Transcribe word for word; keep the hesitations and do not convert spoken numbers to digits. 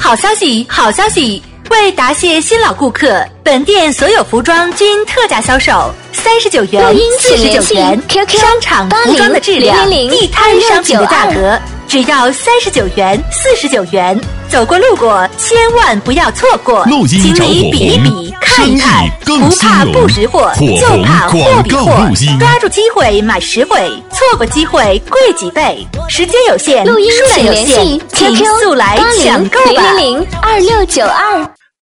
好消息，好消息！为答谢新老顾客，本店所有服装均特价销售，三十九元、四十九元，商场服装的质量，地摊商品的价格，只要三十九元、四十九元。走过路过，千万不要错过，请你比一比，看一看，不怕不识货，就怕货比货，抓住机会买实惠，错过机会贵几倍。时间有限， 录音数量有限，请速来抢购吧！ 零零零二六九二。